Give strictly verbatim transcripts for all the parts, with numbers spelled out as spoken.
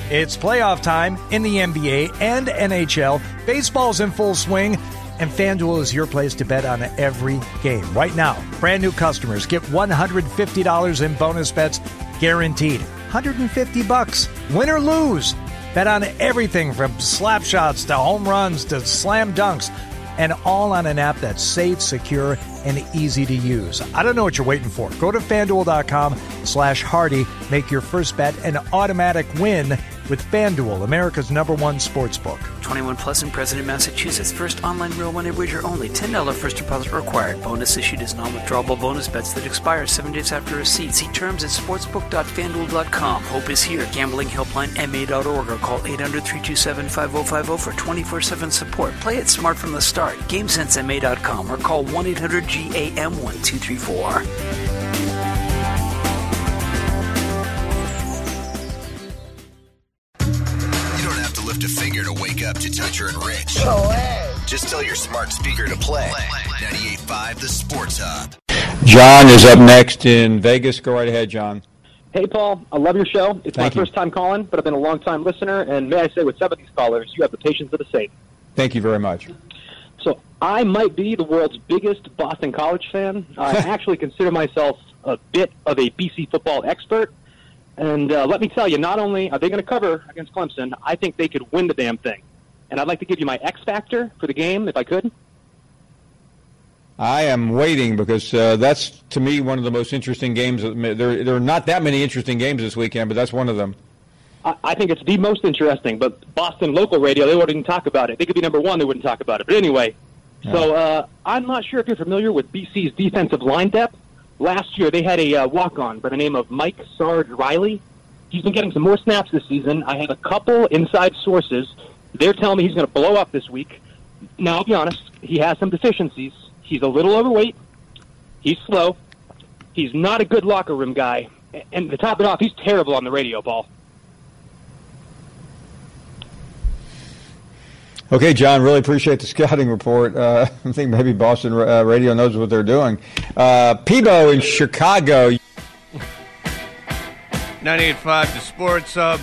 It's playoff time in the N B A and N H L. Baseball's in full swing, and FanDuel is your place to bet on every game. Right now, brand new customers get one hundred fifty dollars in bonus bets guaranteed. one hundred fifty bucks, win or lose. Bet on everything from slap shots to home runs to slam dunks, and all on an app that's safe, secure, and easy to use. I don't know what you're waiting for. Go to FanDuel.com slash Hardy. Make your first bet an automatic win with FanDuel, America's number one sports book. twenty-one plus and present in Massachusetts. First online real money wager only. ten dollars first deposit required. Bonus issued as non-withdrawable bonus bets that expire seven days after receipt. See terms at sportsbook dot fan duel dot com. Hope is here. Gambling helpline M A dot org or call eight hundred, three two seven, five oh five oh for twenty-four seven support. Play it smart from the start. game sense M A dot com or call one eight hundred G A M one two three four. Lift a finger to wake up to Toucher and Rich. Just tell your smart speaker to play ninety-eight point five The Sports Hub. John is up next in Vegas. Go right ahead, John. Hey, Paul. I love your show. It's Thank my you. first time calling, but I've been a long-time listener, and may I say with some of these callers, you have the patience of a saint. Thank you very much. So I might be the world's biggest Boston College fan. I actually consider myself a bit of a B C football expert. And uh, let me tell you, not only are they going to cover against Clemson, I think they could win the damn thing. And I'd like to give you my X factor for the game, if I could. I am waiting because uh, that's, to me, one of the most interesting games. There, there are not that many interesting games this weekend, but that's one of them. I, I think it's the most interesting, but Boston local radio, they wouldn't even talk about it. They could be number one, they wouldn't talk about it. But anyway, yeah. so uh, I'm not sure if you're familiar with B C's defensive line depth. Last year, they had a uh, walk-on by the name of Mike Sarge Riley. He's been getting some more snaps this season. I have a couple inside sources. They're telling me he's going to blow up this week. Now, I'll be honest, he has some deficiencies. He's a little overweight. He's slow. He's not a good locker room guy. And to top it off, he's terrible on the radio, Paul. Okay, John, really appreciate the scouting report. Uh, I think maybe Boston uh, Radio knows what they're doing. Uh, Peebo in Chicago. ninety-eight point five The Sports Hub.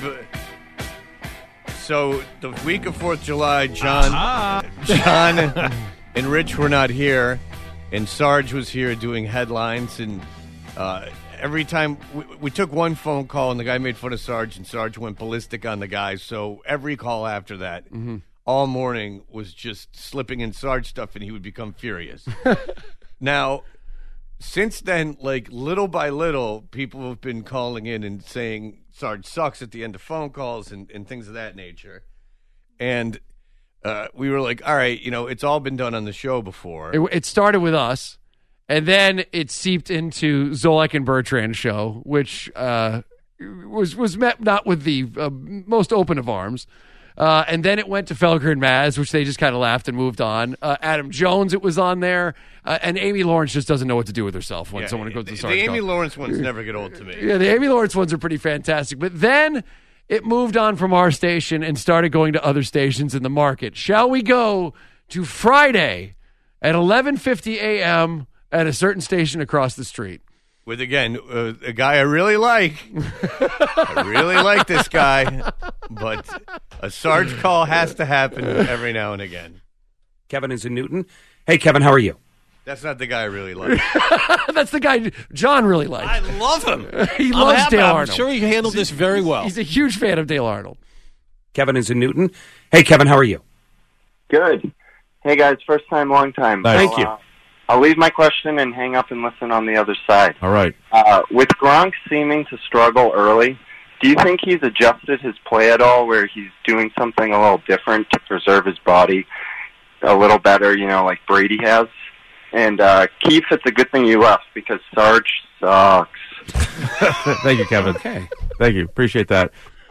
So the week of fourth of July, John, uh-huh. John and Rich were not here, and Sarge was here doing headlines. And uh, every time we, we took one phone call, and the guy made fun of Sarge, and Sarge went ballistic on the guy. So every call after that. Mm-hmm. all morning was just slipping in Sarge stuff, and he would become furious. Now, since then, like, little by little, people have been calling in and saying Sarge sucks at the end of phone calls and, and things of that nature. And uh, we were like, all right, you know, it's all been done on the show before. It, it started with us, and then it seeped into Zolak and Bertrand's show, which uh, was, was met not with the uh, most open of arms. Uh, and then it went to Felger and Maz, which they just kind of laughed and moved on. Uh, Adam Jones, it was on there. Uh, and Amy Lawrence just doesn't know what to do with herself when yeah, someone goes to the, Sarge. The Amy call. Lawrence ones never get old to me. Yeah, the Amy Lawrence ones are pretty fantastic. But then it moved on from our station and started going to other stations in the market. Shall we go to Friday at eleven fifty a.m. at a certain station across the street? With, again, uh, a guy I really like. I really like this guy. But a Sarge call has to happen every now and again. Kevin is in Newton. Hey, Kevin, how are you? That's not the guy I really like. That's the guy John really likes. I love him. He I'm loves happy. Dale I'm Arnold. sure he handled he's this very well. He's a huge fan of Dale Arnold. Kevin is in Newton. Hey, Kevin, how are you? Good. Hey, guys, first time, long time. Nice. Thank I'll, you. Uh, I'll leave my question and hang up and listen on the other side. All right. Uh, with Gronk seeming to struggle early, do you think he's adjusted his play at all where he's doing something a little different to preserve his body a little better, you know, like Brady has? And, uh, Keith, it's a good thing you left because Sarge sucks. Thank you, Kevin. Okay. Thank you. Appreciate that.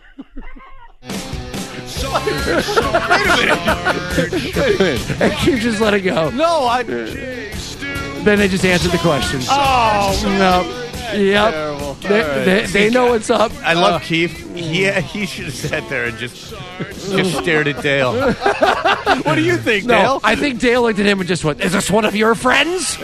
Wait a minute. And Keith just let it go. No, I... Then they just answered the question. Oh, no. Yep. Terrible. They, All right. they, they know what's up. I love uh, Keith. Yeah, he should have sat there and just just stared at Dale. What do you think, No, Dale? I think Dale looked at him and just went, is this one of your friends?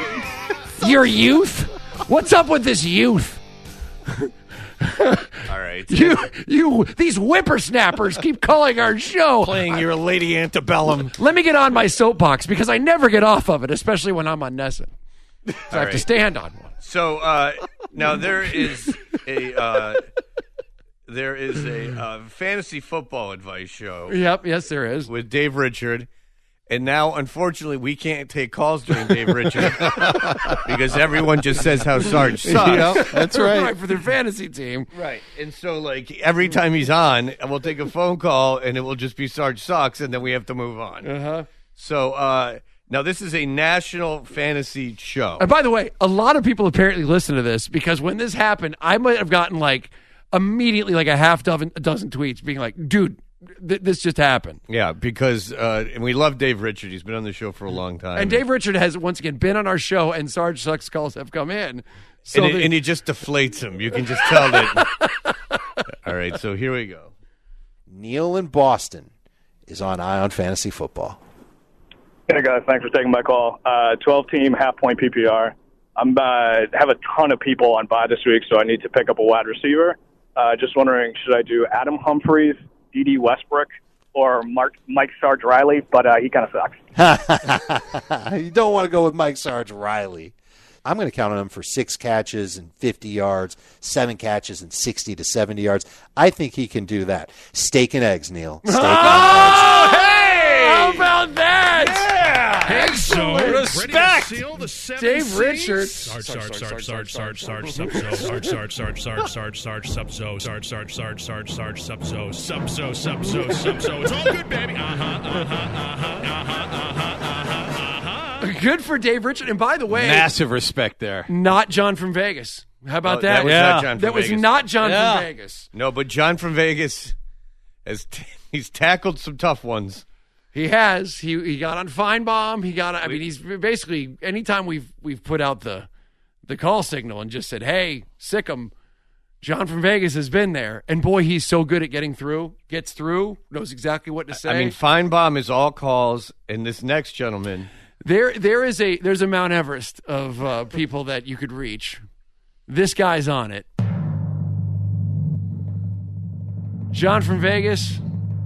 Your youth? What's up with this youth? All right. right. You, you, these whippersnappers keep calling our show. Playing your Lady Antebellum. Let me get on my soapbox because I never get off of it, especially when I'm on Nesson. So I have right. to stand on one. So uh, now there is a uh, there is a uh, fantasy football advice show. Yep, yes, there is. With Dave Richard. And now, unfortunately, we can't take calls during Dave Richard because everyone just says how Sarge sucks. Yep, that's right. Right, for their fantasy team. Right. And so, like, every time he's on, we'll take a phone call, and it will just be Sarge sucks, and then we have to move on. Uh-huh. So, uh, now this is a national fantasy show. And by the way, a lot of people apparently listen to this because when this happened, I might have gotten, like, immediately, like, a half dozen, a dozen tweets being like, dude, th- this just happened. Yeah, because uh, and we love Dave Richard. He's been on the show for a long time. And Dave Richard has, once again, been on our show, and Sarge Sucks calls have come in. So and, it, the- and he just deflates him. You can just tell that. All right, so here we go. Neil in Boston is on Eye on Fantasy Football. Hey guys, thanks for taking my call. Uh, twelve-team half-point P P R. I'm uh, have a ton of people on bye this week, so I need to pick up a wide receiver. Uh, just wondering, should I do Adam Humphries, D D Westbrook, or Mark, Mike Sarge Riley? But uh, he kind of sucks. You don't want to go with Mike Sarge Riley. I'm going to count on him for six catches and fifty yards, seven catches and sixty to seventy yards. I think he can do that. Steak and eggs, Neil. Steak oh, and eggs. Hey! How about that? Yeah! Excellent. Respect! Dave Richards. Sarge, Sarge, Sarge, Sarge, Sarge, Sarge, Subzo, Sarge, Sarge, Sarge, Sarge, Sarge, Sarge, Subzo, Sarge, Sarge, Sarge, Sarge, Sarge, Subzo, Subzo, Subzo, Subzo. It's all good, baby. Uh-huh, uh-huh, uh-huh, uh-huh, uh-huh, uh-huh, uh-huh. Good for Dave Richard. And by the way, Massive respect there. not John from Vegas. How about Oh, that? that was Yeah. not John from That was Vegas. not John Yeah. from Vegas. No, but John from Vegas has t- he's tackled some tough ones. He has. He he got on Feinbaum. He got. I mean, he's basically anytime we've we've put out the the call signal and just said, "Hey, sick 'em." John from Vegas has been there, and boy, he's so good at getting through. Gets through. Knows exactly what to say. I mean, Feinbaum is all calls, and this next gentleman. There, there is a there's a Mount Everest of uh, people that you could reach. This guy's on it. John from Vegas,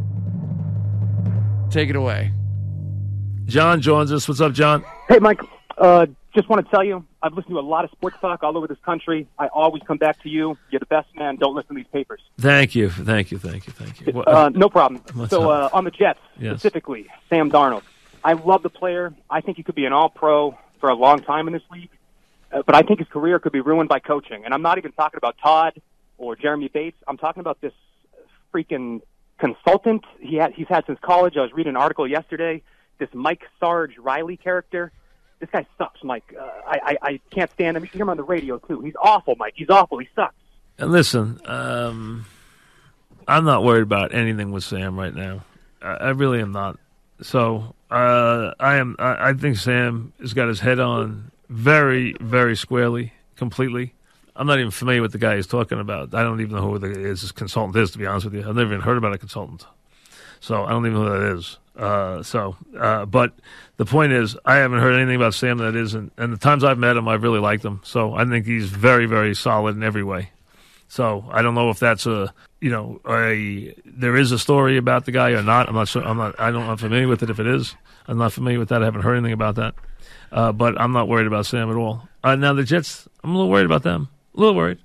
take it away. John joins us. What's up, John? Hey, Mike. Uh, just want to tell you, I've listened to a lot of sports talk all over this country. I always come back to you. You're the best man. Don't listen to these papers. Thank you. Thank you. Thank you. Thank you. Uh, no problem. What's So uh, up? on the Jets, Yes. specifically, Sam Darnold. I love the player. I think he could be an all-pro for a long time in this league. Uh, but I think his career could be ruined by coaching. And I'm not even talking about Todd or Jeremy Bates. I'm talking about this freaking consultant he had, he's had since college. I was reading an article yesterday. This Mike Sarge Riley character. This guy sucks, Mike. Uh, I, I, I can't stand him. You should hear him on the radio, too. He's awful, Mike. He's awful. He sucks. And listen, um, I'm not worried about anything with Sam right now. I, I really am not. So uh, I am. I, I think Sam has got his head on very, very squarely, completely. I'm not even familiar with the guy he's talking about. I don't even know who the, his consultant is, to be honest with you. I've never even heard about a consultant. So I don't even know who that is. Uh, so, uh, but the point is, I haven't heard anything about Sam that isn't. And the times I've met him, I've really liked him. So I think he's very, very solid in every way. So I don't know if that's a, you know, a there is a story about the guy or not. I'm not sure. I'm not. I don't. I'm familiar with it. If it is, I'm not familiar with that. I haven't heard anything about that. Uh, but I'm not worried about Sam at all. Uh, now the Jets, I'm a little worried about them. A little worried.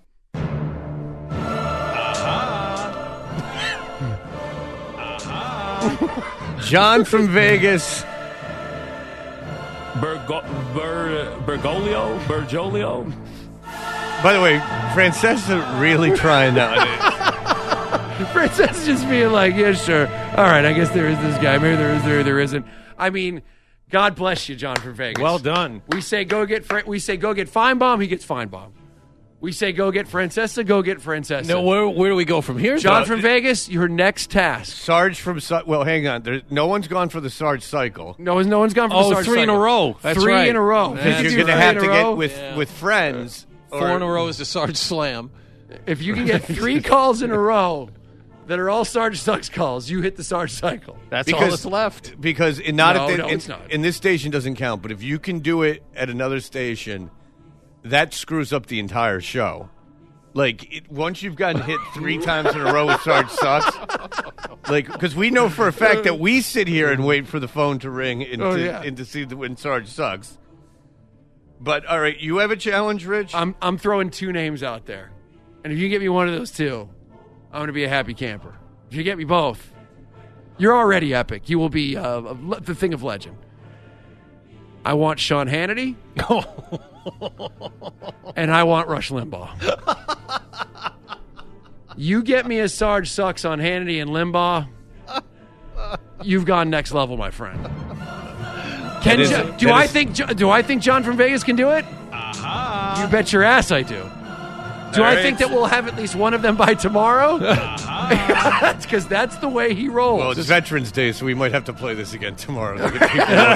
John from Vegas. Bergo, Ber, Bergoglio? Bergoglio? By the way, Francesca really trying nowadays. Princess just being like, yeah, sure. All right, I guess there is this guy. Maybe there is, there, there isn't. I mean, God bless you, John from Vegas. Well done. We say go get Fra- we say go get Feinbaum, he gets Feinbaum. We say go get Francesca, go get Francesca. No, where where do we go from here? John No, from Vegas, your next task. Sarge from Su- well, hang on. There's, no one's gone for the Sarge cycle. No, no one's gone for Oh, the Sarge three in a cycle. row. That's three right. in a row. Yeah. If you Because do you're going to three have in to a get row, with Yeah. with friends. Four or- in a row is the Sarge Slam. if you can get three calls in a row that are all Sarge Sucks calls, you hit the Sarge cycle. That's all Because- that's left. Because in not No, at the, no, in, it's not. in this station doesn't count. But if you can do it at another station, that screws up the entire show. Like, it, once you've gotten hit three times in a row with Sarge Sucks, like, because we know for a fact that we sit here and wait for the phone to ring and, Oh, to, yeah. and to see the, when Sarge sucks. But, all right, you have a challenge, Rich? I'm I'm throwing two names out there. And if you get me one of those two, I'm going to be a happy camper. If you get me both, you're already epic. You will be uh, a, the thing of legend. I want Sean Hannity. And I want Rush Limbaugh. You get me a Sarge Sucks on Hannity and Limbaugh, you've gone next level, my friend. Can is- Jo- do that I is- think Jo- do I think John from Vegas can do it? Aha. You bet your ass I do. Do All I right. think that we'll have at least one of them by tomorrow? Because that's the way he rolls. Well, it's Veterans Day, so we might have to play this again tomorrow. Look at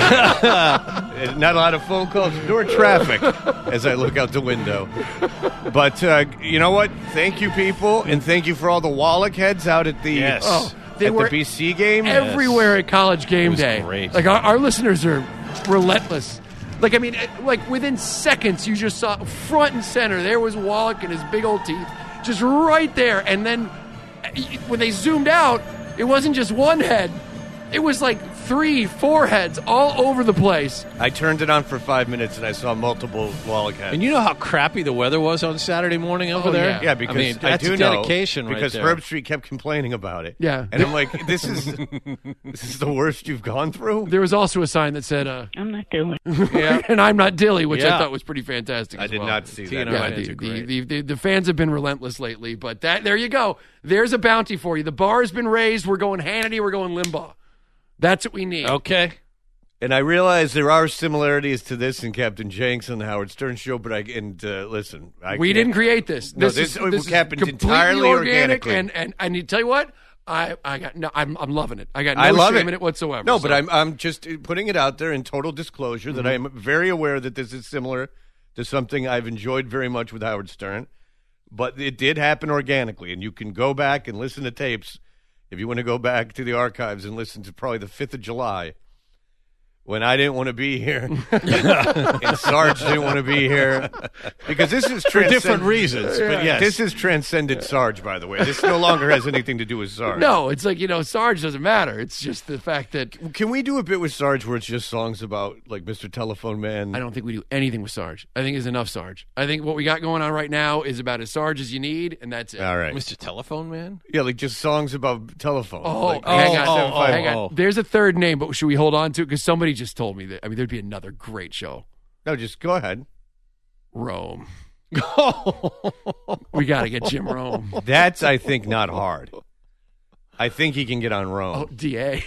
people. Not a lot of phone calls, nor traffic as I look out the window. But uh, you know what? Thank you, people, and thank you for all the Wallach heads out at the Yes. Oh, they at were the B C game. everywhere at College Game was Day. great. Like our, our listeners are relentless. Like I mean, like within seconds, you just saw front and center. There was Wallach and his big old teeth, just right there. And then when they zoomed out, it wasn't just one head; it was like three, four heads all over the place. I turned it on for five minutes and I saw multiple Wallach heads. And you know how crappy the weather was on Saturday morning over Oh, there? yeah. Yeah, because I mean, I that's do a know, dedication right because there. Herb Street kept complaining about it. Yeah. And I'm like, this is this is the worst you've gone through? There was also a sign that said, uh, I'm not doing Yeah. and I'm not Dilly, which I Yeah. thought was pretty fantastic. I as did well. not see T that. and R Yeah, fans the, are the, great. the, the, the fans have been relentless lately, but that there you go. There's a bounty for you. The bar has been raised. We're going Hannity. We're going Limbaugh. That's what we need. Okay. And I realize there are similarities to this in Captain Jenks and the Howard Stern show, but I and uh, listen, I we can't- didn't create this. No, This, this- is, it this happened is completely entirely organic, organically. and and I need to tell you what. I, I got no. I'm I'm loving it. I got no I love shame it. in it whatsoever. No, so. but I'm I'm just putting it out there in total disclosure Mm-hmm. that I am very aware that this is similar to something I've enjoyed very much with Howard Stern, but it did happen organically, and you can go back and listen to tapes if you want to go back to the archives and listen to probably the fifth of July. When I didn't want to be here, and Sarge didn't want to be here, because this is For transcend- different reasons, but yes. This is transcended Sarge, by the way. This no longer has anything to do with Sarge. no, it's like you know, Sarge doesn't matter. It's just the fact that Can we do a bit with Sarge where it's just songs about like Mister Telephone Man? I don't think we do anything with Sarge. I think it's enough Sarge. I think what we got going on right now is about as Sarge as you need, and that's it. All right. Mister Telephone Man? Yeah, like just songs about telephone. Oh, like, hang on, oh, seven oh, five- hang on. oh. There's a third name, but should we hold on to it? Because somebody just told me that. I mean, there'd be another great show. No, just go ahead. Rome. We got to get Jim Rome. That's, I think, not hard. I think he can get on Oh, Rome. D A.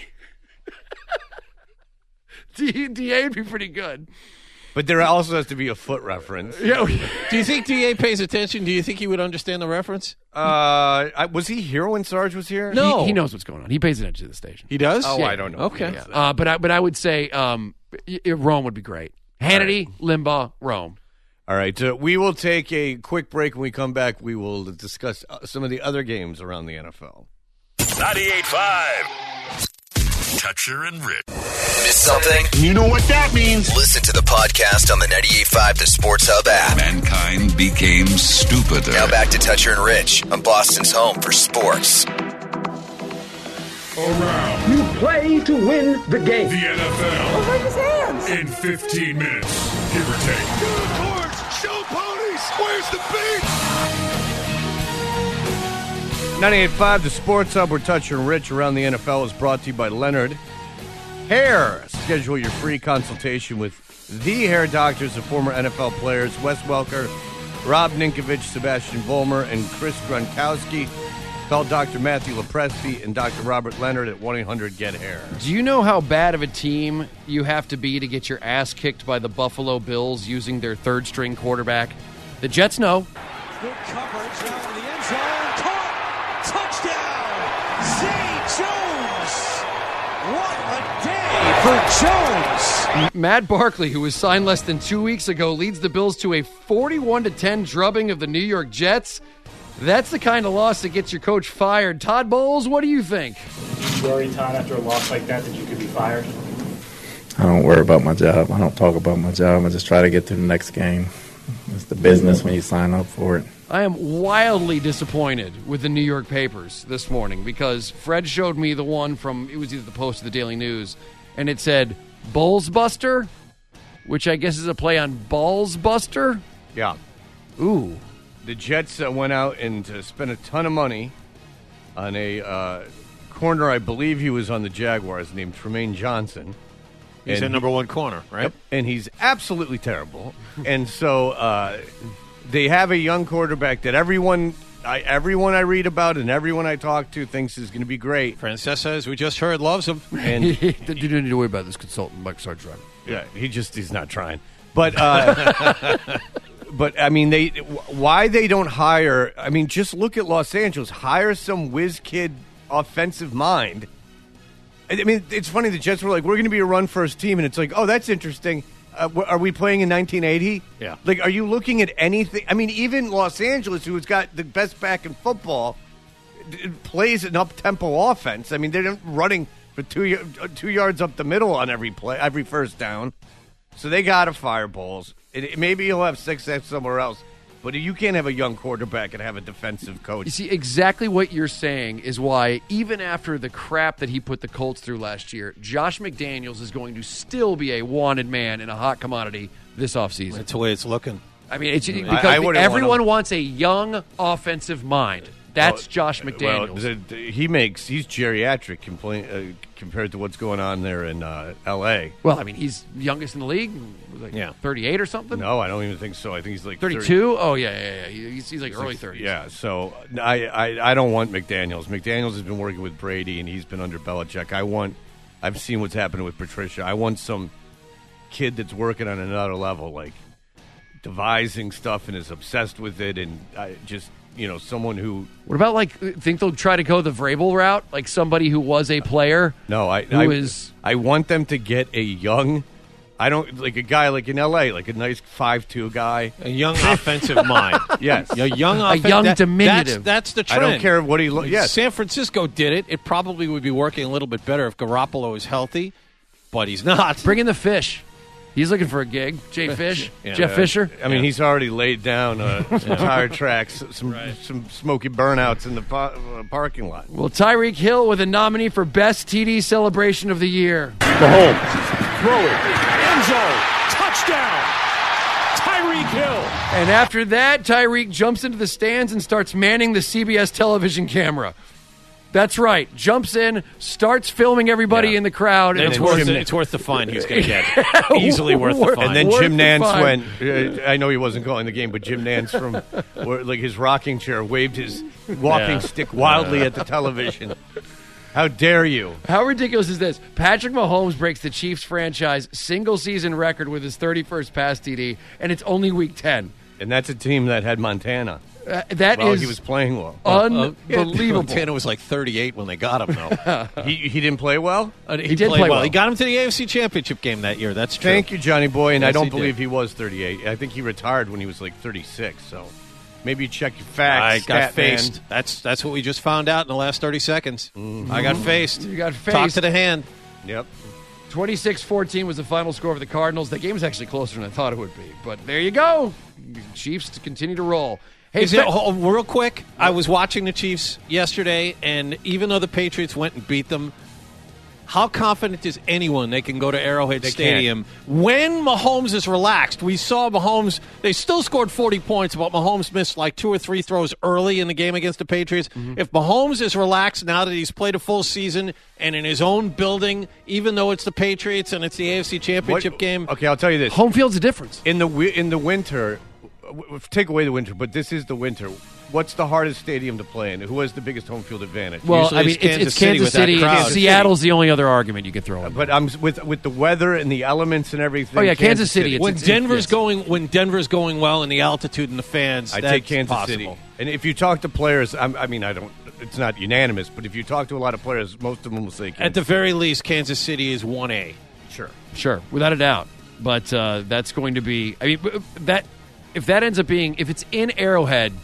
D- DA would be pretty good. But there also has to be a foot reference. Yeah. Do you think D A pays attention? Do you think he would understand the reference? Uh, I, was he here when Sarge was here? No. He, he knows what's going on. He pays attention to the station. He does? Oh, Yeah. I don't know. Okay. Yeah. Uh, but I but I would say um, y- y- Rome would be great. Hannity, Limbaugh, Rome. All right. Uh, we will take a quick break. When we come back, we will discuss uh, some of the other games around the N F L. ninety-eight point five. Toucher and Rich. Miss something? You know what that means. Listen to the podcast on the ninety-eight point five The Sports Hub app. Mankind became stupider. Now back to Toucher and Rich on Boston's home for sports. Around You play to win the game. the N F L Raise his hands. in fifteen minutes, give or take. Unicorns, show ponies, where's the beat? ninety-eight point five The Sports Hub, where Toucher and Rich around the N F L is brought to you by Leonard Hair. Schedule your free consultation with the hair doctors of former N F L players Wes Welker, Rob Ninkovich, Sebastian Vollmer, and Chris Gronkowski. Call Doctor Matthew Lepresti and Doctor Robert Leonard at one eight hundred get hair. Do you know how bad of a team you have to be to get your ass kicked by the Buffalo Bills using their third string quarterback? The Jets know. Good coverage now in the end zone. Caught. Touchdown. Zay Jones. What a day for Jones. Matt Barkley, who was signed less than two weeks ago, leads the Bills to a forty-one to ten drubbing of the New York Jets. That's the kind of loss that gets your coach fired. Todd Bowles, what do you think? Worry, Todd, after a loss like that, that you could be fired? I don't worry about my job. I don't talk about my job. I just try to get to the next game. It's the business when you sign up for it. I am wildly disappointed with the New York papers this morning because Fred showed me the one from, it was either the Post or the Daily News, and it said Bullsbuster, which I guess is a play on Ballsbuster. Yeah. Ooh. The Jets uh, went out and uh, spent a ton of money on a uh, corner. I believe he was on the Jaguars, named Tremaine Johnson. He's and a number one corner, right? Yep, and he's absolutely terrible. And so uh, they have a young quarterback that everyone, I, everyone I read about and everyone I talk to thinks is going to be great. Francesa, as we just heard, loves him. And you don't need to worry about this consultant, Mike Sargent. Yeah, he just he's not trying. But uh, but I mean, they why they don't hire? I mean, just look at Los Angeles. Hire some whiz kid offensive mind. I mean, it's funny. The Jets were like, "We're going to be a run-first team," and it's like, "Oh, that's interesting." Uh, are we playing in nineteen eighty? Yeah. Like, are you looking at anything? I mean, even Los Angeles, who's got the best back in football, d- plays an up-tempo offense. I mean, they're not running for two two yards up the middle on every play, every first down. So they got to fire Bowles. It, maybe he'll have success somewhere else. But you can't have a young quarterback and have a defensive coach. You see, exactly what you're saying is why, even after the crap that he put the Colts through last year, Josh McDaniels is going to still be a wanted man and a hot commodity this offseason. That's the way it's looking. I mean, it's because I, I everyone want wants a young offensive mind. That's well, Josh McDaniels. Well, the, the, he makes he's geriatric complain, uh, compared to what's going on there in uh, L A. Well, I mean, he's youngest in the league, like Yeah. thirty-eight or something. No, I don't even think so. I think he's like thirty-two. Oh yeah, yeah, yeah. He's, he's like He's early like- thirties. Yeah, so I, I I don't want McDaniels. McDaniels has been working with Brady, and he's been under Belichick. I want. I've seen what's happening with Patricia. I want some kid that's working on another level, like devising stuff and is obsessed with it, and I just you know someone who. What about like think they'll try to go the Vrabel route, like somebody who was a player? No, I who I, is- I want them to get a young. I don't like a guy like in L A, like a nice five two guy, A young offensive mind. Yes, A young, A offen- young that- diminutive. That's, that's the I trend. don't care what he lo- yes. San Francisco did it. It probably would be working a little bit better if Garoppolo is healthy, but he's not. Bring in the Fish. He's looking for a gig. Jay Fish, Yeah. Jeff Uh, Fisher. I mean, he's already laid down uh, some tire tracks, some some smoky burnouts in the pa- uh, parking lot. Well, Tyreek Hill with a nominee for Best T D Celebration of the Year. Mahomes. Throw it. End zone. Touchdown. Tyreek Hill. And after that, Tyreek jumps into the stands and starts manning the C B S television camera. That's right. Jumps in, starts filming everybody Yeah. in the crowd. And it's, of worth course- the, it's worth the fine he's going to get. Easily worth the fine. And then Worth Jim the Nance fine. went. Uh, I know he wasn't calling the game, but Jim Nance from where, like his rocking chair waved his walking Yeah. stick wildly at the television. How dare you? How ridiculous is this? Patrick Mahomes breaks the Chiefs franchise single season record with his thirty-first pass T D, and it's only week ten. And that's a team that had Montana. Uh, that well, is he was playing well. unbelievable. Montana was like thirty-eight when they got him, though. he he didn't play well. Uh, he, He did played play well. well. He got him to the A F C Championship game that year. That's true. Thank you, Johnny Boy. And I Yes, don't he believe did. he was thirty-eight. I think he retired when he was like thirty-six. So maybe check your I facts. got stat man. faced. That's that's what we just found out in the last thirty seconds. I got faced. You got Talk faced. to the hand. Yep. twenty-six fourteen was the final score of the Cardinals. The game was actually closer than I thought it would be. But there you go. Chiefs to continue to roll. Hey, Is it, Pe- oh, real quick, I was watching the Chiefs yesterday, and even though the Patriots went and beat them, how confident is anyone they can go to Arrowhead They Stadium when Mahomes is relaxed? We saw Mahomes, they still scored forty points, but Mahomes missed like two or three throws early in the game against the Patriots. Mm-hmm. If Mahomes is relaxed now that he's played a full season and in his own building, even though it's the Patriots and it's the A F C Championship What- game, Okay, I'll tell you this. home field's a difference. In the wi- in the winter, w- w- take away the winter, but this is the winter. What's the hardest stadium to play in? Who has the biggest home field advantage? Well, Usually I mean, it's Kansas it's, it's City Kansas with that City. crowd. and Seattle's the only other argument you could throw in. But I'm s- with with the weather and the elements and everything. Oh, yeah, Kansas City, it's- when it's- Denver's yes. going when Denver's going well and the altitude and the fans, I that's take Kansas possible. City. And if you talk to players, I'm, I mean, I don't. It's not unanimous, but if you talk to a lot of players, most of them will say Kansas At the City. very least, Kansas City is one A. Sure. Sure, without a doubt. But uh, that's going to be. I mean, b- that if that ends up being if it's in Arrowhead,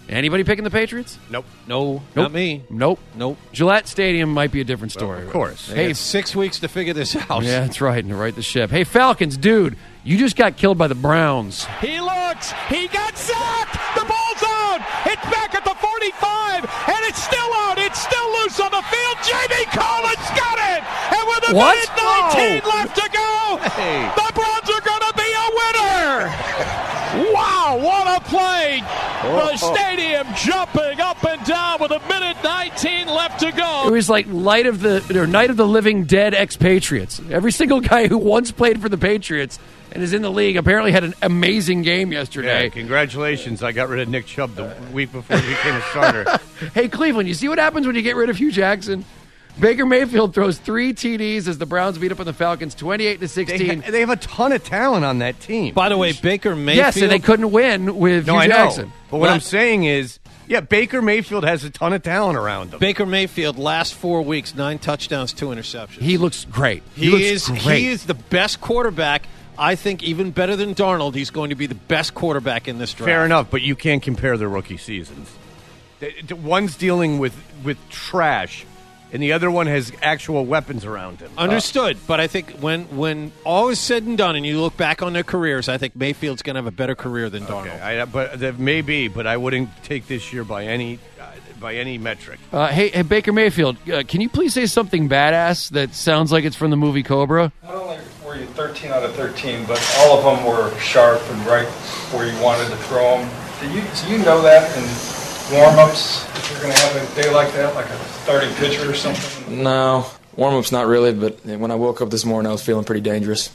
Anybody picking the Patriots? Nope. No, Nope. not me. Nope. Nope. Gillette Stadium might be a different story. Of course. They Hey, got six weeks to figure this out. yeah, that's right. And to right the ship. Hey, Falcons, dude, you just got killed by the Browns. He looks. He got sacked. The ball's out. It's back at the forty-five, and it's still out. It's still loose on the field. Jamie Collins got it. And with a What? minute nineteen Whoa. left to go, Hey. the Browns are going to be a winner. Wow, what a play. The stadium jumping up and down with a minute nineteen left to It go. was like light of the or night of the living dead expatriates. Every single guy who once played for the Patriots and is in the league apparently had an amazing game yesterday. Yeah, congratulations. I got rid of Nick Chubb the week before he became a starter. Hey, Cleveland, you see what happens when you get rid of Hugh Jackson? Baker Mayfield throws three T Ds as the Browns beat up on the Falcons twenty-eight to They, sixteen. ha- they have a ton of talent on that team. By the way, Baker Mayfield. Yes, and they couldn't win with no, Hugh I know. Jackson. But what What? I'm saying is, yeah, Baker Mayfield has a ton of talent around him. Baker Mayfield, last four weeks, nine touchdowns, two interceptions. He looks great. He, He, looks is great. he is the best quarterback. I think even better than Darnold. He's going to be the best quarterback in this draft. Fair enough, but you can't compare their rookie seasons. The- the- One's dealing with, with trash, and the other one has actual weapons around him. Understood, but I think when when all is said and done, and you look back on their careers, I think Mayfield's going to have a better career than Darnold. Okay, I, but that may be, but I wouldn't take this year by any uh, by any metric. Uh, hey, hey, Baker Mayfield, uh, can you please say something badass that sounds like it's from the movie Cobra? Not only were you thirteen out of thirteen, but all of them were sharp and right where you wanted to throw them. Do you, do you know that in warm-ups, if you're going to have a day like that, like a starting pitcher or something? No, warm-up's not really, but when I woke up this morning, I was feeling pretty dangerous.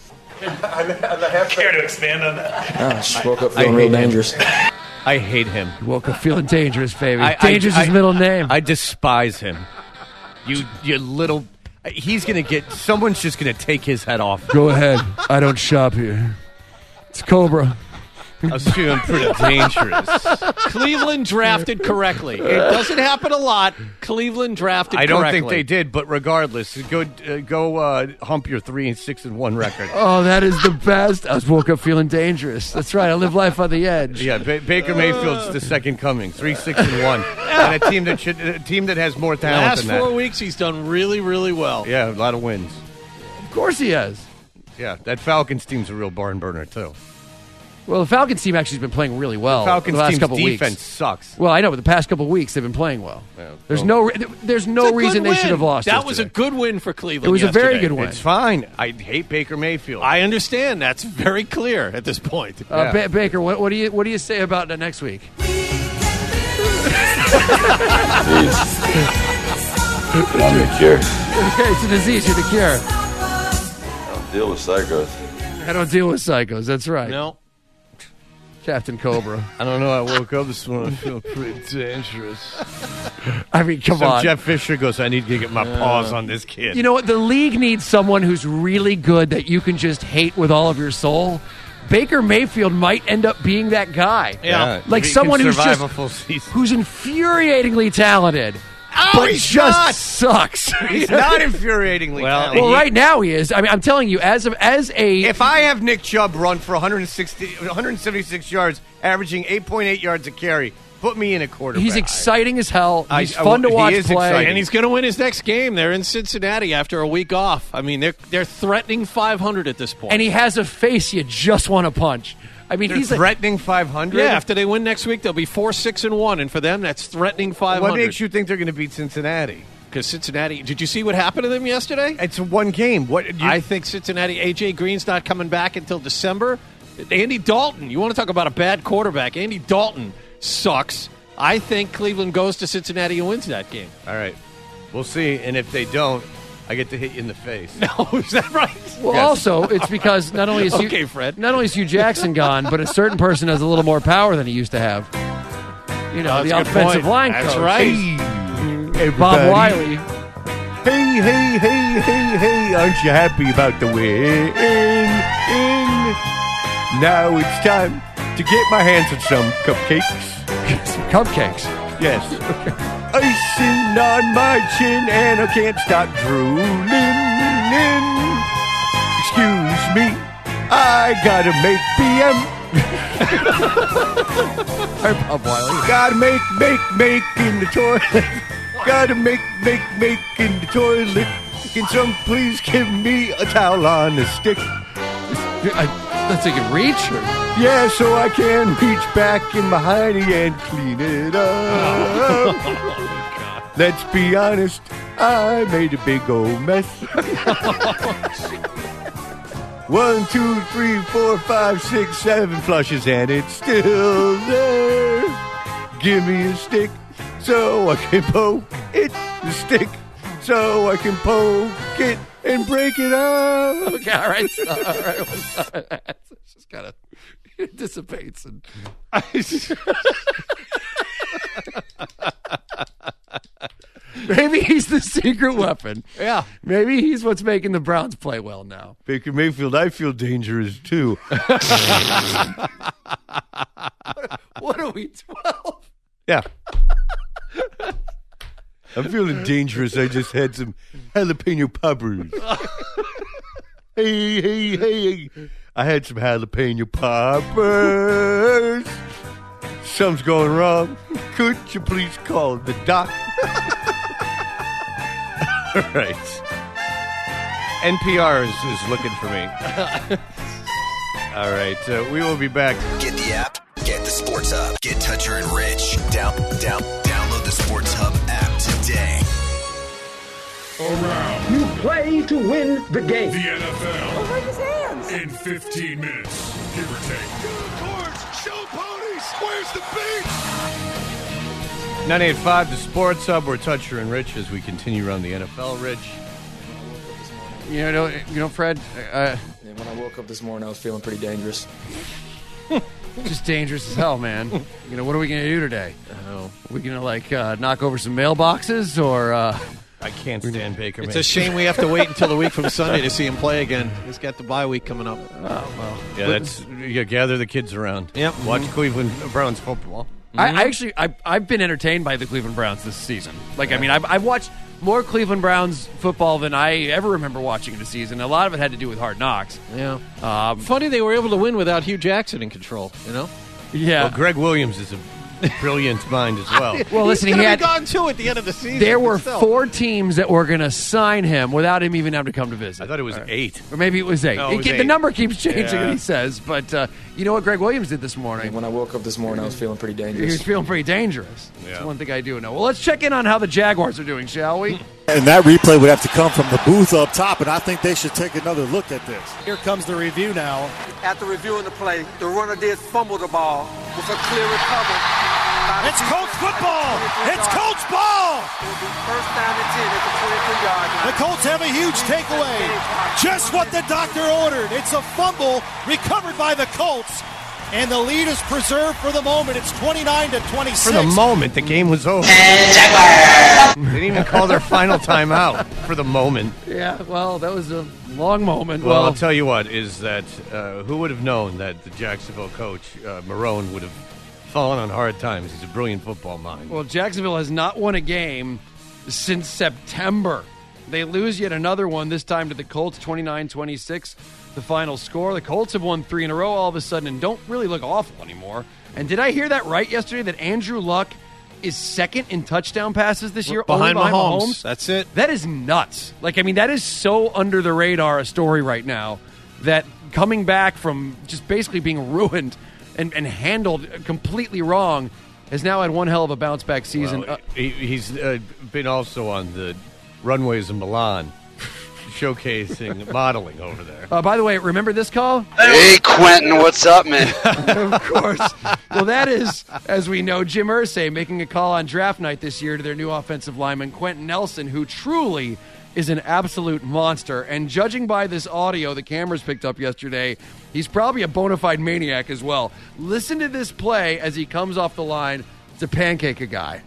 Care to expand on that? I just woke up I feeling real hate him. dangerous. I hate him. You woke up feeling dangerous, baby. I- I- dangerous is his I- middle name. I despise him. You, you little. He's gonna get. Someone's just gonna take his head off. Go ahead. I don't shop here. It's Cobra. I was feeling pretty dangerous. Cleveland drafted correctly. It doesn't happen a lot. Cleveland drafted I don't correctly. think they did, but regardless, go uh, go uh, hump your three and six and one record. Oh, that is the best. I was woke up feeling dangerous. That's right. I live life on the edge. Yeah, ba- Baker Mayfield's the second coming, three six and one, and a team that should a team that has more talent Last than that. four weeks, he's done really, really well. Yeah, a lot of wins. Of course he has. Yeah, that Falcons team's a real barn burner too. Well, the Falcons team actually has been playing really well. The Falcons the last team's couple defense weeks. sucks. Well, I know, but the past couple weeks they've been playing well. Yeah, There's well- no, re- there's It's no a good reason they win. should have lost. That was a yesterday. good win for Cleveland. It was a very yesterday. good win. It's fine. I hate Baker Mayfield. I understand. That's very clear at this point. Uh, ba- Baker, what, what do you what do you say about uh, next week? I'm the cure. Okay, it's a disease. You're the cure. I don't deal with psychos. I don't deal with psychos. That's right. No. Captain Cobra. I don't know. I woke up this morning feeling pretty dangerous. I mean, come Some on. Jeff Fisher goes, I need to get my paws on this kid. You know what? The league needs someone who's really good that you can just hate with all of your soul. Baker Mayfield might end up being that guy. Yeah. Like If he someone can who's survive just a full season. who's infuriatingly talented. Oh, but he's just not. sucks. He's not infuriatingly Well, talented. Well, right now he is. I mean, I'm telling you, as of as a If I have Nick Chubb run for one hundred sixty, one hundred seventy-six yards, averaging eight point eight yards a carry, put me in a quarterback. he's exciting as hell. I- He's I- fun to he watch is play. exciting. And he's going to win his next game. They're in Cincinnati after a week off. I mean, they're they're threatening five hundred at this point. And he has a face you just want to punch. I mean, They're he's a, threatening five hundred? yeah, after they win next week, they'll be four six and one, and for them, that's threatening five What hundred. makes you think they're going to beat Cincinnati? Because Cincinnati, did you see what happened to them yesterday? It's one game. What? You, I think Cincinnati, A J Green's not coming back until December. Andy Dalton, you want to talk about a bad quarterback? Andy Dalton sucks. I think Cleveland goes to Cincinnati and wins that game. all right, we'll see. And if they don't, I get to hit you in the face. No, is that right? well, Yes. also it's because not only is Hugh, Okay, Fred. not only is Hugh Jackson gone, but a certain person has a little more power than he used to have. You know, That's the a good offensive point. line That's coach. right. Bob Wiley. Hey, hey, hey, hey, hey, aren't you happy about the win? In. Now it's time to get my hands on some cupcakes. Some cupcakes. Yes. Icing on my chin and I can't stop drooling. Excuse me, I gotta make B M All right, Bob Wiley. Gotta make, make, make in the toilet. Gotta make, make, make in the toilet. Can some please give me a towel on a stick? I, that's like a reach? Or? Yeah, so I can reach back in my hiney and clean it up. Oh, Let's be honest, I made a big old mess. One, two, three, four, five, six, seven flushes, and it's still there. Give me a stick so I can poke it. The stick so I can poke it and break it up. Okay, all right. So, all right. It's just kind of it dissipates. And maybe he's the secret weapon. Yeah. Maybe he's what's making the Browns play well now. Baker Mayfield, I feel dangerous too. What are we, twelve? Yeah. I'm feeling dangerous. I just had some jalapeno poppers. Hey, hey, hey. I had some jalapeno poppers. Something's going wrong. Could you please call the doc? All right. N P R is, is looking for me. All right. Uh, we will be back. Get the app. Get the Sports Hub. Get Toucher and Rich. Down, down, download the Sports Hub app today. Around. You play to win the game. The N F L. Oh, raise his hands. In fifteen minutes, give or take. Go Cards, show ponies. Where's the beat? nine eight five, the Sports Hub. We're Toucher and Rich as we continue around the N F L, Rich. You know, you know, Fred. Uh, Yeah, when I woke up this morning, I was feeling pretty dangerous. Just dangerous as hell, man. You know, what are we going to do today? Oh. Are we going to, like, uh, knock over some mailboxes or... Uh, I can't stand Baker It's Mayfield. a shame we have to wait until the week from Sunday to see him play again. He's got the bye week coming up. Oh, well. Yeah, that's you gather the kids around. Yep. Watch Mhm. Cleveland Browns football. I, I actually, I, I've been entertained by the Cleveland Browns this season. Like, I mean, I've, I've watched more Cleveland Browns football than I ever remember watching in a season. A lot of it had to do with Hard Knocks. Yeah. Um, Funny they were able to win without Hugh Jackson in control, you know? Yeah. Well, Greg Williams is a brilliant mind as well. Well, listen, he He's had gone two at the end of the season. there but were still. four teams that were going to sign him without him even having to come to visit. I thought it was eight. Or maybe it was eight. No, it It was ke- eight. The number keeps changing, Yeah. he says. But uh, you know what Greg Williams did this morning? When I woke up this morning, I was feeling pretty He was dangerous. feeling pretty dangerous. Yeah. That's one thing I do know. Well, let's check in on how the Jaguars are doing, shall we? And that replay would have to come from the booth up top, and I think they should take another look at this. Here comes the review now. After reviewing the play, the runner did fumble the ball with a clear recovery. It's Colts football! It's Colts ball! It will be first down and ten at the twenty-three yard line. The Colts have a huge takeaway. Just what the doctor ordered. It's a fumble recovered by the Colts, and the lead is preserved for the moment. It's twenty-nine to twenty-six. For the moment, the game was over. They didn't even call their final timeout for the moment. Yeah, well, that was a long moment. Well, Well, I'll tell you what, is that uh, who would have known that the Jacksonville coach, uh, Marone, would have fallen on hard times. He's a brilliant football mind. well, Jacksonville has not won a game since September. They lose yet another one, this time to the Colts, twenty-nine twenty-six, the final score. The Colts have won three in a row all of a sudden and don't really look awful anymore. And did I hear that right yesterday, that Andrew Luck is second in touchdown passes this year? Behind only behind Mahomes. Mahomes? That's it. That is nuts. Like, I mean, that is so under the radar a story right now that coming back from just basically being ruined and, and handled completely wrong has now had one hell of a bounce back season. Well, Uh, he, he's uh, been also on the runways of Milan, showcasing modeling over there. uh, by the way, remember this call? Hey, Quentin, what's up, man? Of course. Well, that is, as we know, Jim Irsay making a call on draft night this year to their new offensive lineman, Quentin Nelson, who truly is an absolute monster. And judging by this audio the cameras picked up yesterday, he's probably a bona fide maniac as well. Listen to this play as he comes off the line to pancake a guy.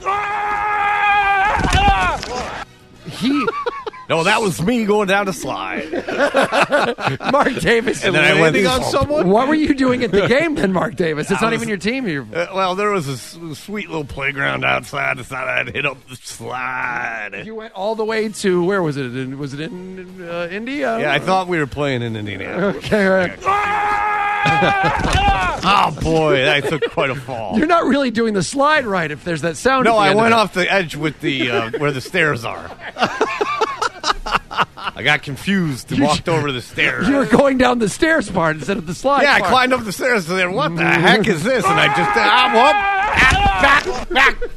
He... No, that was me going down the slide. Mark Davis. And then I went on someone? What were you doing at the game then, Mark Davis? It's I not was- even your team. You're... Uh, well, there was a s- sweet little playground outside. I thought I'd hit up the slide. You went all the way to, where was it? In, was it in uh, India? Yeah, I thought we were playing in Indianapolis. Okay, all right. Oh, boy, that took quite a fall. You're not really doing the slide right if there's that sound. No, at the I end went of it. off the edge with the uh, where the stairs are. I got confused and walked over to the stairs. You were going down the stairs part instead of the slide Yeah, part. I climbed up the stairs and then, what the heck is this? And I just, ah, whoop, back, back.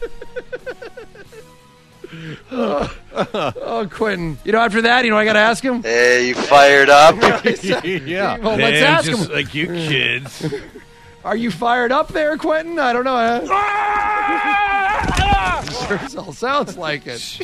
oh, oh, Quentin. You know, after that, you know, I got to ask him. Hey, you fired up? Yeah. Well, let's Man, ask just him. like you kids. Are you fired up there, Quentin? I don't know. Sure all sounds like it.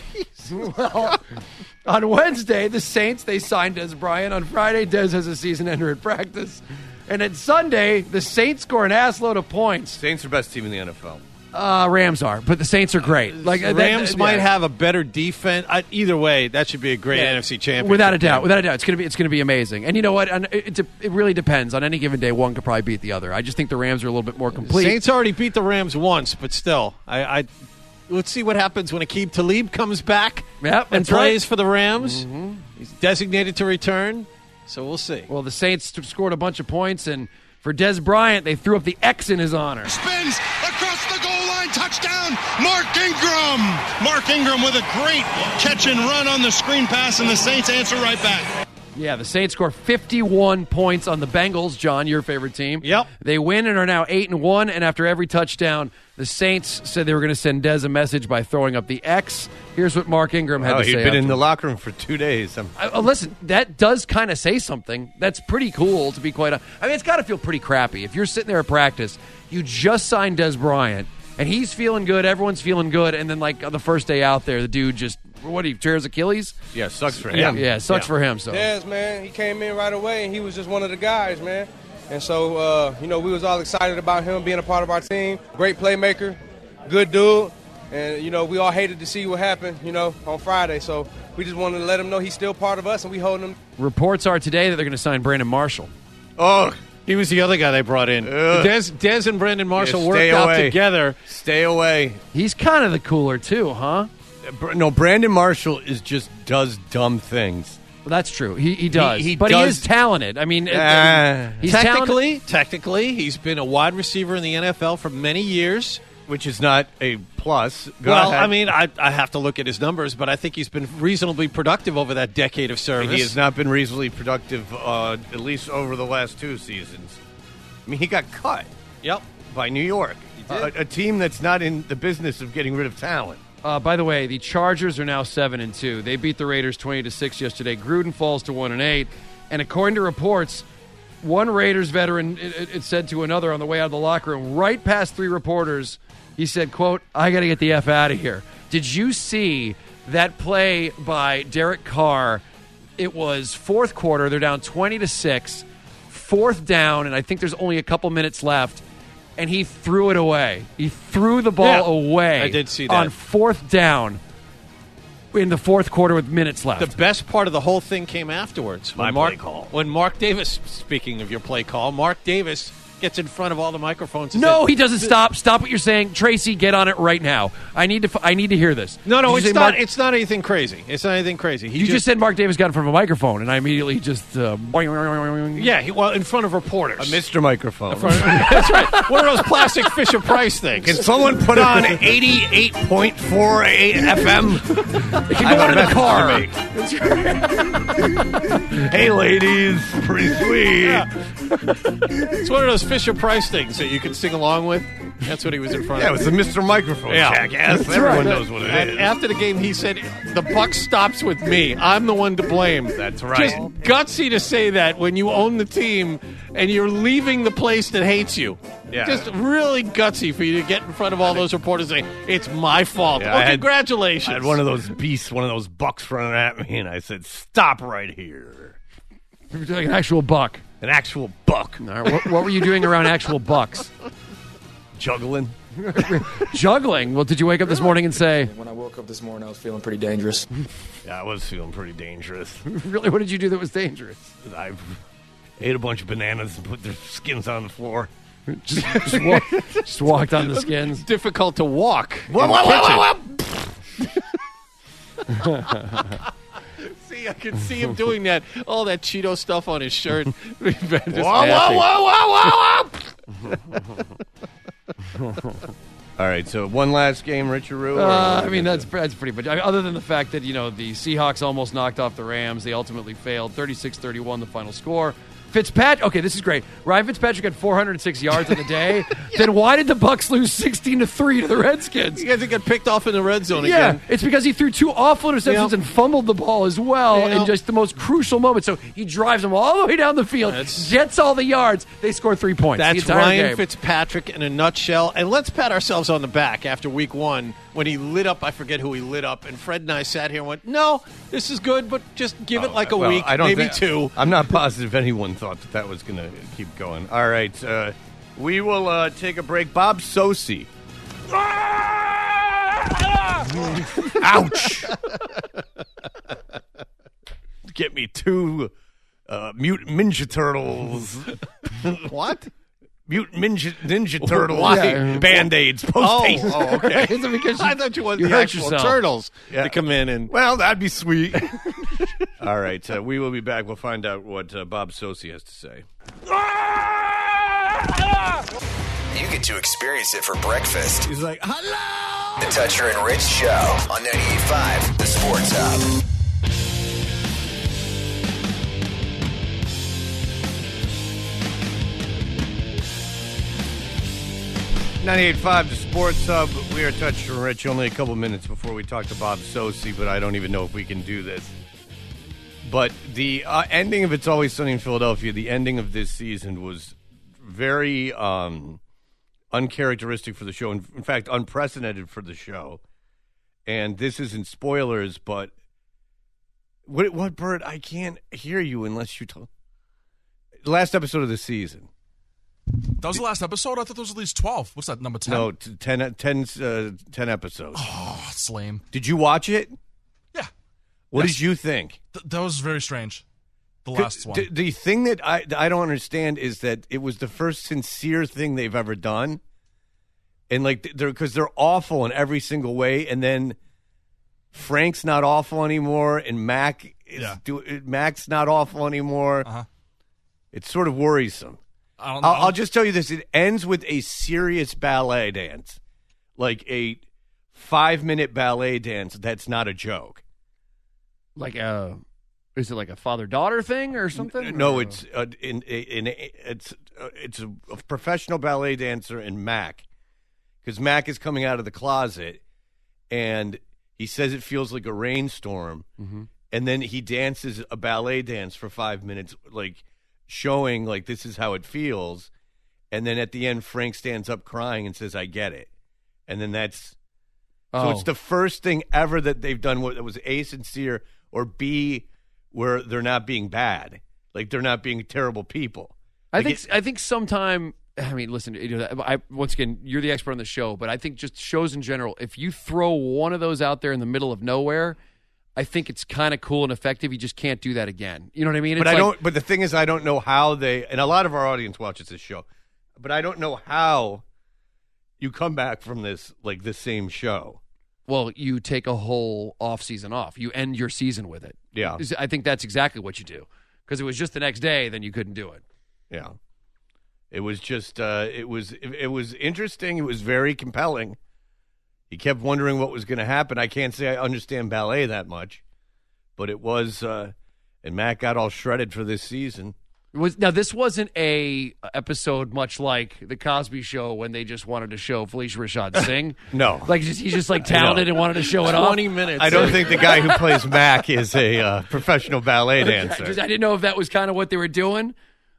Well, on Wednesday, the Saints, they signed Dez Bryant. On Friday, Dez has a season ender at practice. And at Sunday, the Saints score an assload of points. Saints are the best team in the N F L. Uh, Rams are, but the Saints are great. Like The that- Rams that- might yeah. have a better defense. Uh, either way, that should be a great Yeah. N F C championship. Without a doubt, game. without a doubt, it's gonna be it's gonna be amazing. And you know what? And it, it, it really depends. On any given day, one could probably beat the other. I just think the Rams are a little bit more complete. Saints already beat the Rams once, but still, I, I let's see what happens when Aqib Talib comes back Yep, and that's plays right. for the Rams. Mhm. He's designated to return, so we'll see. Well, the Saints t- scored a bunch of points, and for Dez Bryant, they threw up the X in his honor. Spins across the goal line, touchdown, Mark Ingram. Mark Ingram with a great catch and run on the screen pass, and the Saints answer right back. Yeah, the Saints score fifty-one points on the Bengals, John, your favorite team. Yep. They win and are now eight and one, and after every touchdown, the Saints said they were going to send Dez a message by throwing up the X. Here's what Mark Ingram had Oh, to he'd say. been in after. the locker room for two days. I'm- Uh, listen, that does kind of say something. That's pretty cool, to be quite honest. I mean, it's got to feel pretty crappy. If you're sitting there at practice, you just signed Dez Bryant, and he's feeling good, everyone's feeling good, and then, like, on the first day out there, the dude just, what, he tears Achilles? Yeah, sucks for Yeah, him. yeah, sucks for him, so. Dez, man, he came in right away, and he was just one of the guys, man. And so, uh, you know, we was all excited about him being a part of our team. Great playmaker, good dude. And, you know, we all hated to see what happened, you know, on Friday. So we just wanted to let him know he's still part of us, and we holding him. Reports are today that they're going to sign Brandon Marshall. Oh, he was the other guy they brought in. Ugh. Dez, Dez and Brandon Marshall Yeah, worked stay out away. together. Stay away. He's kind of the cooler, too, huh? Br- No, Brandon Marshall is just does dumb things. Well, that's true. He he does. He- he but does- he is talented. I mean, Ah. he's technically, talented. technically, he's been a wide receiver in the N F L for many years. Which is not a plus. Go well, ahead. I mean, I, I have to look at his numbers, but I think he's been reasonably productive over that decade of service. He has not been reasonably productive, uh, at least over the last two seasons. I mean, he got cut. Yep. By New York, a, a team that's not in the business of getting rid of talent. Uh, by the way, the Chargers are now seven and two. They beat the Raiders twenty to six yesterday. Gruden falls to one and eight, and according to reports, one Raiders veteran it, it, it said to another on the way out of the locker room, right past three reporters, he said, "quote I got to get the f out of here." Did you see that play by Derek Carr? It was fourth quarter. They're down twenty to six, fourth down, and I think there's only a couple minutes left. And he threw it away. He threw the ball Yeah, away. I did see that. On fourth down in the fourth quarter with minutes left. The best part of the whole thing came afterwards. My When Mark, play call. When Mark Davis, speaking of your play call, Mark Davis gets in front of all the microphones. and no, says, he doesn't stop. Stop what you're saying, Tracy. Get on it right now. I need to. f- I need to hear this. No, no, Did you it's say not. Mark- It's not anything crazy. It's not anything crazy. He you just, said Mark Davis got in front of a microphone, and I immediately just. Uh, yeah, he, well, in front of reporters. A Mister Microphone. That's right. One of those plastic Fisher Price things. Can someone put on eighty-eight point four eight F M? It can go in the car. Hey, ladies, pretty sweet. Yeah. It's one of those Fisher Price things that you can sing along with. That's what he was in front Yeah, it of. was the Mister Microphone, jackass. That's Everyone right. knows what it And is. After the game, he said, "The buck stops with me. I'm the one to blame." That's right. Just gutsy to say that when you own the team and you're leaving the place that hates you. Yeah. Just really gutsy for you to get in front of all those reporters and say, "It's my fault." Yeah, well, I had- congratulations. I had one of those beasts, one of those bucks running at me, and I said, "Stop right here." You're doing an actual buck. An actual buck. All right, what, what were you doing around actual bucks? Juggling. Juggling. Well, did you wake up this morning and say, When I woke up this morning, I was feeling pretty dangerous. Yeah, I was feeling pretty dangerous. really, what did you do that was dangerous? I ate a bunch of bananas and put their skins on the floor. just, just, walk, just walked on the skins. Difficult to walk. Whoa, in whoa, the whoa, kitchen. whoa, whoa. See, I can see him doing that. All that Cheeto stuff on his shirt. Just whoa, whoa, whoa, whoa, whoa, whoa! All right, so one last game, Richaroo. Uh, I mean, that's that's pretty much. I mean, other than the fact that you know the Seahawks almost knocked off the Rams, they ultimately failed. thirty-six thirty-one the final score. Fitzpatrick. Okay, this is great. Ryan Fitzpatrick had four hundred six yards in the day. Then why did the Bucs lose sixteen to three to the Redskins? Because he got picked off in the red zone yeah, again. it's because he threw two awful interceptions Yep. and fumbled the ball as well Yep. in just the most crucial moment. So he drives them all the way down the field, That's- jets all the yards. They score three points. the That's entire Ryan game. Fitzpatrick in a nutshell. And let's pat ourselves on the back after week one when he lit up. I forget who he lit up. And Fred and I sat here and went, no, this is good, but just give it like a Well, week, I don't maybe think- two. I'm not positive anyone thought that that was going to keep going. All right, uh, we will uh, take a break. Bob Sosi. Ouch! Get me two uh, mutant Ninja Turtles. What? Mutant Ninja, Ninja Turtles Why? Band-Aids. Oh, Post-haste. oh, okay. Is it because you- I thought you wanted you the hurt actual yourself. turtles Yeah. to come in and. Well, that'd be sweet. All right, uh, we will be back. We'll find out what uh, Bob Sosi has to say. You get to experience it for breakfast. He's like, hello! The Toucher and Rich Show on ninety-eight point five, The Sports Hub. ninety-eight point five, The Sports Hub. We are Toucher and Rich. Only a couple minutes before we talk to Bob Sosi, but I don't even know if we can do this. But the uh, ending of It's Always Sunny in Philadelphia, the ending of this season was very um, uncharacteristic for the show. In, in fact, unprecedented for the show. And this isn't spoilers, but what, what Bert? I can't hear you unless you talk. Last episode of the season. That was the last episode? I thought there was at least twelve. What's that, number ten? No, t- ten, ten, uh, ten episodes. Oh, it's lame. Did you watch it? Yeah. What Yes. did you think? Th- that was very strange. The last one. The, the thing that I I don't understand is that it was the first sincere thing they've ever done, and like they're because they're awful in every single way, and then Frank's not awful anymore, and Mac is Yeah. do, Mac's not awful anymore. Uh-huh. It's sort of worrisome. I don't I'll, know. I'll just tell you this: it ends with a serious ballet dance, like a five-minute ballet dance. That's not a joke. Like a, is it like a father-daughter thing or something? No, Or- it's uh, in, in, in it's uh, it's a, a professional ballet dancer and Mac, because Mac is coming out of the closet, and he says it feels like a rainstorm, Mhm. and then he dances a ballet dance for five minutes, like showing like this is how it feels, and then at the end Frank stands up crying and says, "I get it," and then that's so Oh. it's the first thing ever that they've done where it was A, sincere, or B, where they're not being bad. Like, they're not being terrible people. I Like, think it- I think sometime. I mean, listen. You know, I, once again, you're the expert on the show, but I think just shows in general. If you throw one of those out there in the middle of nowhere, I think it's kind of cool and effective. You just can't do that again. You know what I mean? but It's I like- don't. But the thing is, I don't know how they. And a lot of our audience watches this show, but I don't know how you come back from this like the same show. Well, you take a whole off season off. You end your season with it. Yeah. Is- I think that's exactly what you do. Because it was just the next day, then you couldn't do it. Yeah, it was just. Uh, it was. It, it was interesting. It was very compelling. He kept wondering what was going to happen. I can't say I understand ballet that much, but it was. Uh, and Matt got all shredded for this season. It was now this wasn't a episode much like the Cosby Show when they just wanted to show Felicia Rashad sing. No, like just, he's just like talented and wanted to show it off. twenty minutes. I don't think the guy who plays Mac is a uh, professional ballet dancer. Just- I didn't know if that was kind of what they were doing.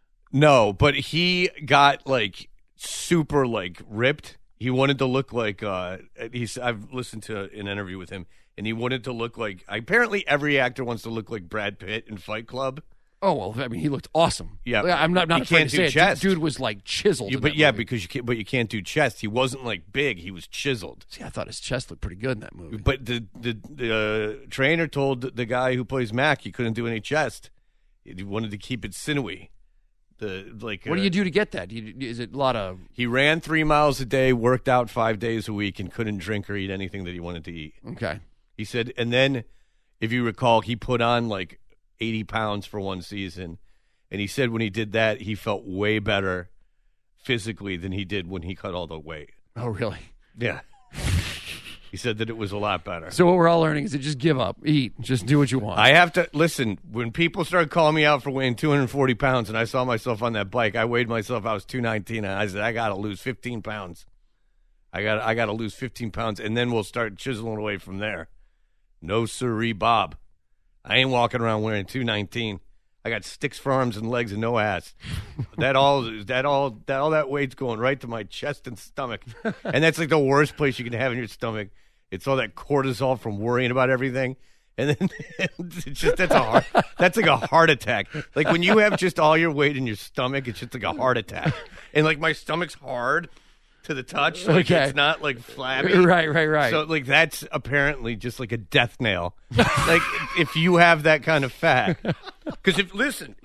No, but he got like super like ripped. He wanted to look like uh, he's. I've listened to an interview with him, and he wanted to look like. Apparently, every actor wants to look like Brad Pitt in Fight Club. Oh well, I mean, he looked awesome. Yeah, I'm not not he afraid can't to do say it. chest. Dude was like chiseled. You, in but that yeah, movie. because you can't. But you can't do chest. He wasn't like big. He was chiseled. See, I thought his chest looked pretty good in that movie. But the the, the uh, trainer told the guy who plays Mac he couldn't do any chest. He wanted to keep it sinewy. The like. What do uh, you do to get that? Do you, is it a lot of? He ran three miles a day, worked out five days a week, and couldn't drink or eat anything that he wanted to eat. Okay. He said, and then if you recall, he put on like eighty pounds for one season. And he said when he did that, he felt way better physically than he did when he cut all the weight. Oh, really? Yeah. He said that it was a lot better. So what we're all learning is to just give up, eat, just do what you want. I have to listen. When people started calling me out for weighing two hundred forty pounds, and I saw myself on that bike, I weighed myself. I was two nineteen, and I said, I got to lose fifteen pounds. I got, I got to lose fifteen pounds, and then we'll start chiseling away from there. No siree, Bob. I ain't walking around wearing two nineteen. I got sticks for arms and legs and no ass. that all, that all, that all that weight's going right to my chest and stomach, and that's like the worst place you can have in your stomach. It's all that cortisol from worrying about everything, and then it's just that's a heart, that's like a heart attack. Like when you have just all your weight in your stomach, it's just like a heart attack. And like my stomach's hard to the touch, like Okay. it's not like flabby. Right, right, right. So like that's apparently just like a death nail. Like if you have that kind of fat, because if listen,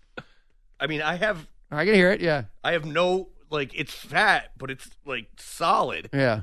I mean I have. I can hear it. Yeah, I have no like it's fat, but it's like solid. yeah.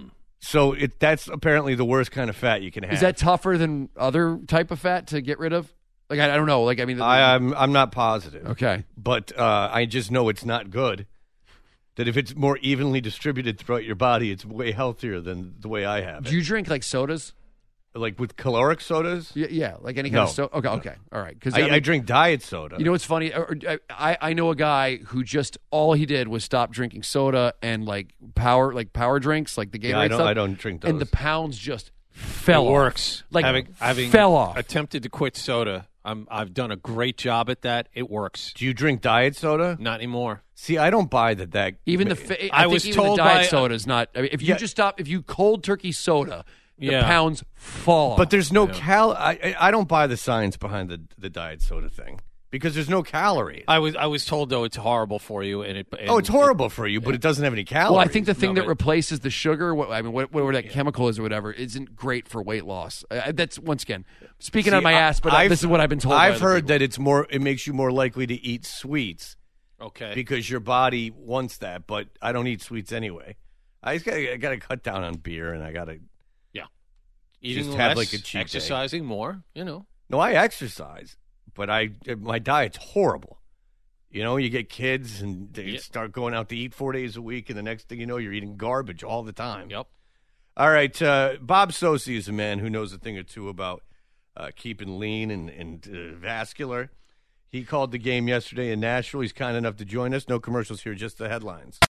So it that's apparently the worst kind of fat you can have. Is that tougher than other type of fat to get rid of? Like I, I don't know. Like I mean, the, I, I'm I'm not positive. Okay, but uh, I just know it's not good. That if it's more evenly distributed throughout your body, it's way healthier than the way I have it. Do you drink like sodas? Like with caloric sodas? Yeah, yeah, like any kind No. of soda. Okay, okay, all right. Because I, I drink diet soda. You know what's funny? Or- or- I I know a guy who just all he did was stop drinking soda and like power like power drinks, like the Gatorade Yeah, I don't- stuff. I don't drink And the those. pounds just fell It off. works. Like having, having fell off. attempted to quit soda, I'm, I've done a great job at that. It works. Do you drink diet soda? Not anymore. See, I don't buy that. That Even the fa- I, I think was even told the diet by- soda is not. I mean, if you Yeah. just stop, if you cold turkey soda, the Yeah. pounds fall. But off. there's no cal. I I I don't buy the science behind the the diet soda thing because there's no calories. I was I was told though it's horrible for you, and it. And oh, it's horrible for you, but it doesn't have any calories. Well, I think the thing No, that but- replaces the sugar, what, I mean, what, whatever that chemical is or whatever, isn't great for weight loss. Uh, that's once again speaking See, on my I- ass, but I've- this is what I've been told. by I've other heard people. that it's more. It makes you more likely to eat sweets. Okay. Because your body wants that, but I don't eat sweets anyway. I just gotta, I gotta cut down on beer, and I gotta Yeah. Eating just have less, like a cheat day. exercising more. You know. No, I exercise, but I my diet's horrible. You know, you get kids and they Yeah. start going out to eat four days a week, and the next thing you know, you're eating garbage all the time. Yep. All right, uh, Bob Sosi is a man who knows a thing or two about uh, keeping lean and, and uh, vascular. He called the game yesterday in Nashville. He's kind enough to join us. No commercials here, just the headlines.